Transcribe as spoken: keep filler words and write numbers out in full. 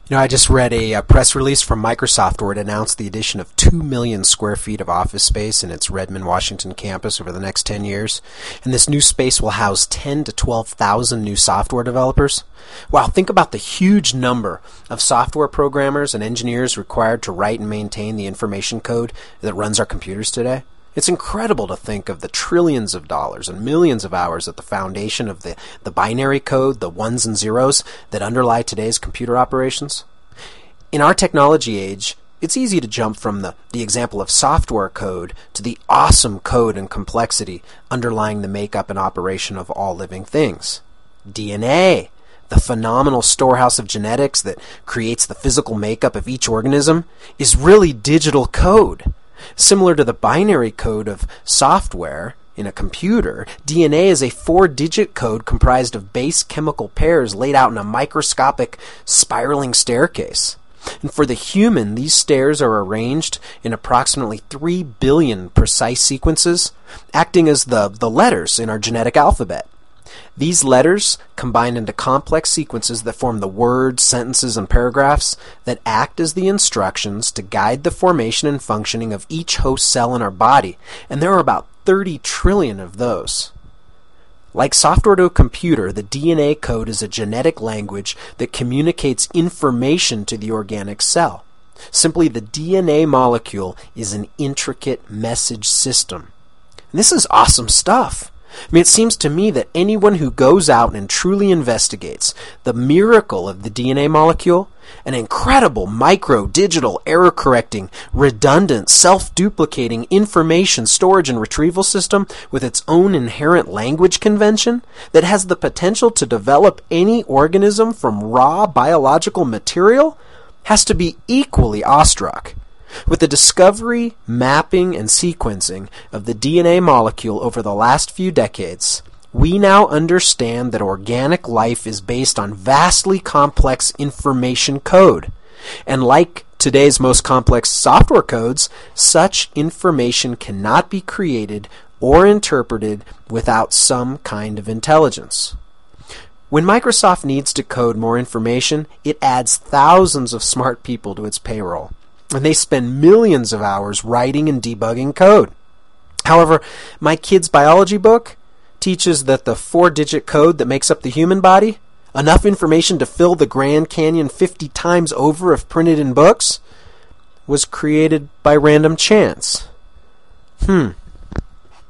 You know, I just read a, a press release from Microsoft where it announced the addition of two million square feet of office space in its Redmond, Washington campus over the next ten years. And this new space will house ten to twelve thousand new software developers. Wow, think about the huge number of software programmers and engineers required to write and maintain the information code that runs our computers today. It's incredible to think of the trillions of dollars and millions of hours at the foundation of the, the binary code, the ones and zeros that underlie today's computer operations. In our technology age, it's easy to jump from the, the example of software code to the awesome code and complexity underlying the makeup and operation of all living things. D N A, the phenomenal storehouse of genetics that creates the physical makeup of each organism, is really digital code. Similar to the binary code of software in a computer, D N A is a four-digit code comprised of base chemical pairs laid out in a microscopic spiraling staircase. And for the human, these stairs are arranged in approximately three billion precise sequences, acting as the, the letters in our genetic alphabet. These letters combine into complex sequences that form the words, sentences, and paragraphs that act as the instructions to guide the formation and functioning of each host cell in our body, and there are about thirty trillion of those. Like software to a computer, the D N A code is a genetic language that communicates information to the organic cell. Simply, the D N A molecule is an intricate message system. And this is awesome stuff. I mean, it seems to me that anyone who goes out and truly investigates the miracle of the D N A molecule, an incredible micro-digital, error-correcting, redundant, self-duplicating information storage and retrieval system with its own inherent language convention that has the potential to develop any organism from raw biological material, has to be equally awestruck. With the discovery, mapping, and sequencing of the D N A molecule over the last few decades, we now understand that organic life is based on vastly complex information code. And like today's most complex software codes, such information cannot be created or interpreted without some kind of intelligence. When Microsoft needs to code more information, it adds thousands of smart people to its payroll, and they spend millions of hours writing and debugging code. However, my kid's biology book teaches that the four-digit code that makes up the human body, enough information to fill the Grand Canyon fifty times over if printed in books, was created by random chance. Hmm.